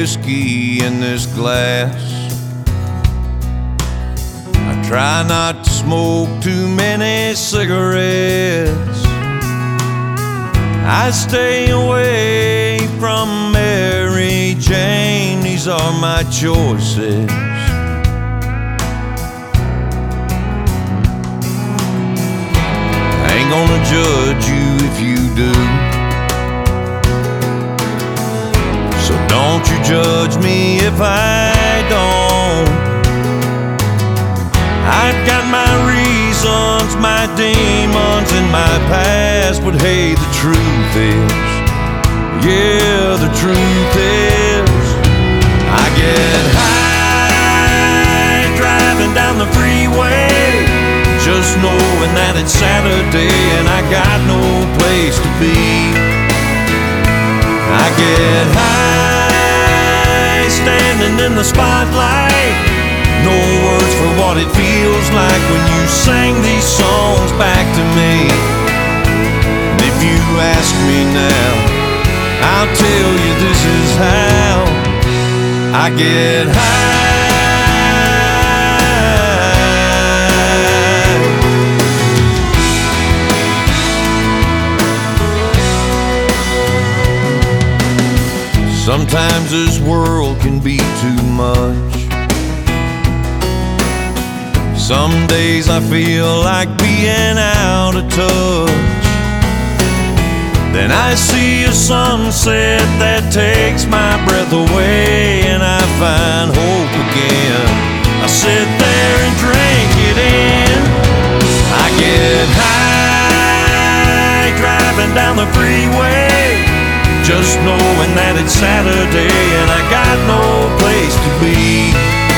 whiskey in this glass. I try not to smoke too many cigarettes. I stay away from Mary Jane. These are my choices. I ain't gonna judge you if you do, so don't you judge me if I don't. I've got my reasons, my demons in my past, but hey, the truth is, yeah, the truth is, I get high driving down the freeway, just knowing that it's Saturday and I got no place to be. I get high standing in the spotlight, no words for what it feels like when you sang these songs back to me. And if you ask me now, I'll tell you this is how I get high. Sometimes this world can be too much. Some days I feel like being out of touch. Then I see a sunset that takes my breath away, and I find hope again. I sit there and drink it in. I get high driving down the freeway, just knowing that it's Saturday and I got no place to be.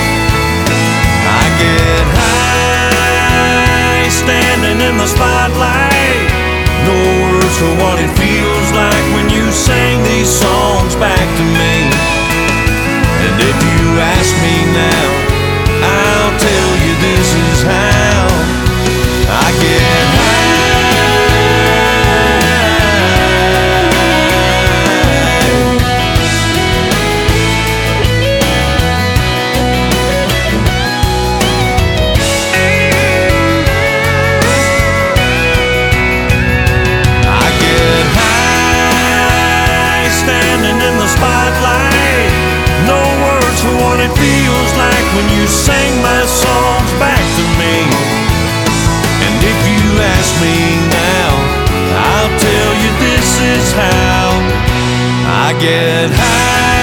I get high standing in the spotlight, no words for what it feels like when you sing these songs back to me. And if you ask me now, I'll tell you this is how I get high. It feels like when you sing my songs back to me. And if you ask me now, I'll tell you this is how I get high.